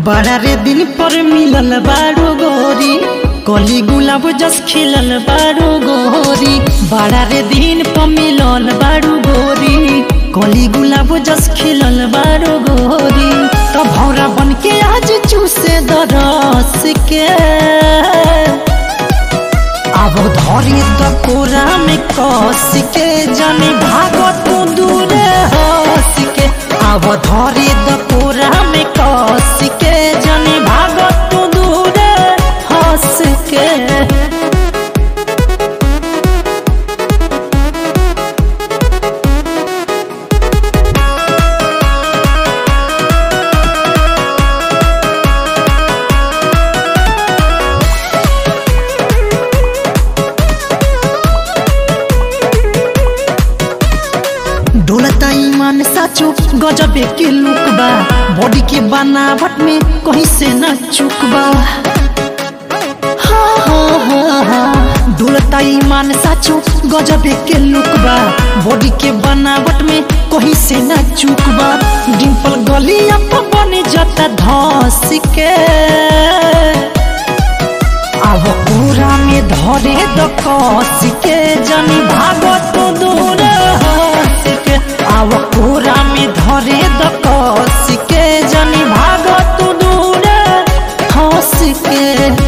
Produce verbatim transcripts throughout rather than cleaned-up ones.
बड़ा रे दिन पर मिलल बारू गोरी, कली गुलाब जस खिलल बारू गोरी। बड़ा रे दिन पर मिलल बारू गोरी, कली गुलाब जस खिलल बारू गोरी। तो भौरा बन के आज चूसे दरस के, अब धरी तो कोरा में कस के, जानी भागो तू दूर हंस के। अब धरी तो कोरा में कस के, जानी भागो तू दूर हंस के। डोलता ईमान साचो गजबे के लुक बा, बॉडी के बनावट में कहीं से न चूक बा। हाँ हाँ हाँ हाँ डोलता ईमान साचो गजबे के लुक बा, बॉडी के बनावट में कहीं से न चूक बा। डिम्पल गलिया पर बने जाता धस के, अब पूरा में धरे द कस के, जानी भागो तो दूर हंस के। अब पूरा में धरे द कस के, जानी भागो तो दूर हंस के।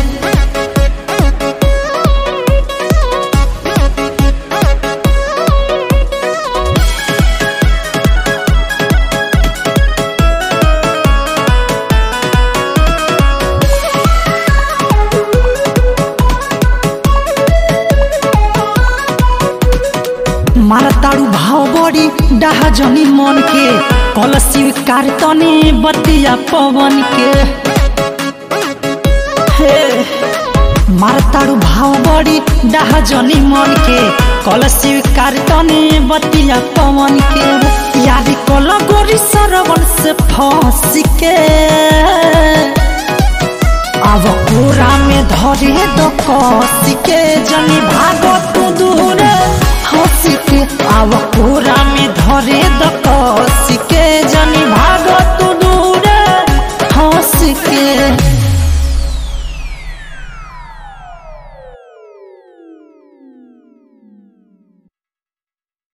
मारताड़ू भाव बड़ी डाहा जनी मन के, कल स्वीकार तने बतिया पवन के। हे मारताड़ू भाव बड़ी डाहा जनी मन के, कल स्वीकार तने बतिया पवन के। याद कल गोरी सरवन से फंस के, अब पूरा में धरे द कस के, जनी भागो तू दूर हंस के। अब पूरा में धरे द कस के, जनी भागो तू दूर हंस के।